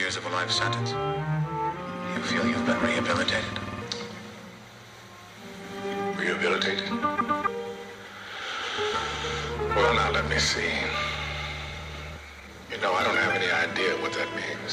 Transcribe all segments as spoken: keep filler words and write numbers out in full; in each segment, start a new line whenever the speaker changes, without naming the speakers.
years of a life sentence. You feel you've been rehabilitated?
Rehabilitated? Well, now let me see. You know, I don't have any idea what that means.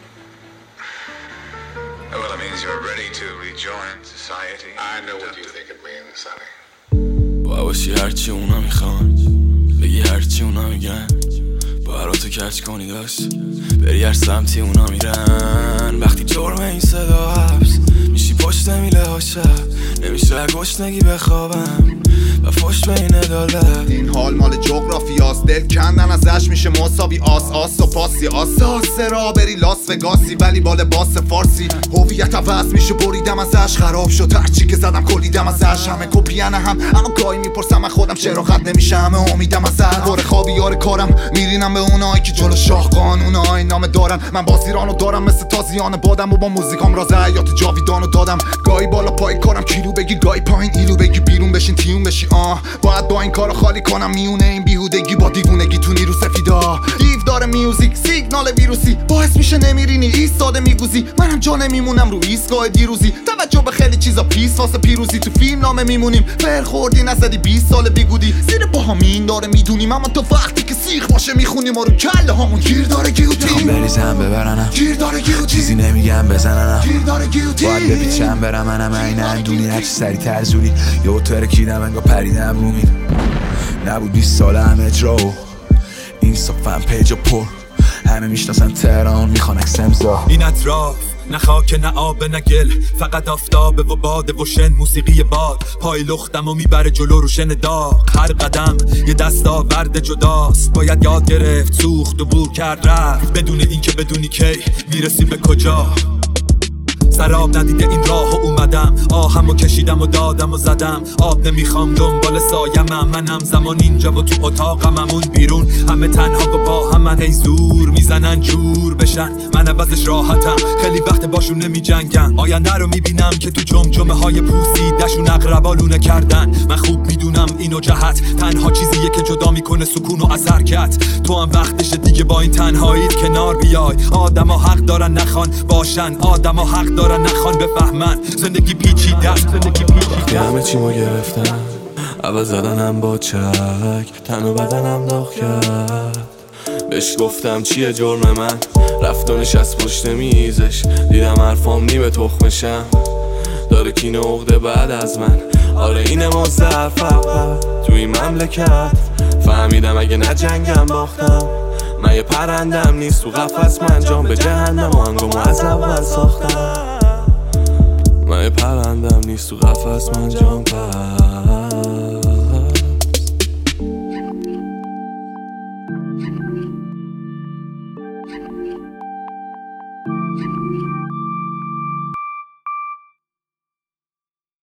Well, it means you're ready to rejoin society.
I know what you think it means, Sonny.
باشی هرچی اونا میخوان، بگی هرچی اونا میگن، براتو کچ کنی داشت بری هر سمتی اونا میرن. وقتی جرم این صدا حبس میشی پشت میله ها شب، نمیشه گشنگی بخوابم و فش بین عدالت.
این حال مال جغرافیاست، دل کندن ازش میشه مساوی آس آس و پاسی آس آس را بری لاس وگاسی ولی با لباس فارسی. هویت عوض میشه بریدم ازش، خراب شد هرچی که زدم کلیدم ازش. همه کپین هم اما گاهی میپرسم من خودم چرا خط نمیشه، همه امیدم ازش. دور خوابی یار کارم میرینم به اونایی که جلو شاه قانونای نامه دارن. من بازیرانو دارم مثل تازیان بادم و با موزیکام راز حیات جاویدانو دادم. گاهی بالا پای کارم کیلو بگی، گاهی پایین ایلو بگی، بیرون بشین تیون بشی. آه باید با این کارو خالی کنم میونه این بیهودگی با دیوونگی تو نیرو سفیدا. دیو داره میوزیک سیگنال ویروسی، باعث میشه نمیرینی ایستاده میگوزی. منم جا نمیمونم رو ایستگاه دیروزی، توجه به خیلی چیزا پیس واسه پیروزی. تو فیلم نامه میمونیم فر خوردی نزدی بیست سال بیگودی. زیر پاهامین داره میدونیم اما تا وقتی که سیخ باشه میخونیم ما رو کله هامون گیر داره گیوتین.
بریزم ببرنم
گیر داره گیوتین،
چیزی نمیگم بزننم،
گیر داره گیوتین.
باید بپیچم برم منم این اندونی هرچی سری ترزوری. یه ترکیدم انگا پریدم رو می نبود بیست ساله هم اجرا و این صفم پیج پر همه میشناسن تهران میخوان اکسمزا.
این اطراف نه خاک نه آب نه گل، فقط آفتابه و باده و شن. موسیقی باد پای لختم و میبره جلو رو شن داغ. هر قدم یه دستاورد جداست، باید یاد گرفت سوخت و بور کرد رفت بدون اینکه بدونی کی میرسی به کجا. سراب ندیده این راه و اومدم، آهم و کشیدم و دادم و زدم. آب نمیخوام دنبال سایمم، من همزمان اینجا و تو اتاقم همون بیرون. همه تنها و با همن ای زور میزنن جور بشن، من عوضش راحتم خیلی وقت باشون نمی جنگم. آینده رو میبینم که تو جمجمه های پوسیدشون اقربا لونه کردن. من خوب میدونم اینو جهت تنها چیزیه که جدا میکنه سکون و از حرکت. تو هم وقتش دیگه با این تنهاییت کنار بیای. آدم ها حق دارن نخوان باشن، آدم ها حق دارن نخوان بفهمن. زندگی پیچیده است، زندگی پیچیده.
همه چیمو گرفتم عوض زدنم با چک، تن و بدنم داغ کرد. بهش گفتم چیه جرم من، رفت و نشست پشت میزش. دیدم حرفام نیمه تخمشم، داره کین و عقده بعد از من. آره اینه مزدر فقط تو این مملکت. فهمیدم اگه نه جنگم باختم، من یه پرندم نیست تو قفس. من جام به جهنم و هنگامو از اول ساختم. من یه پرندم نیست تو قفس، من جام پس.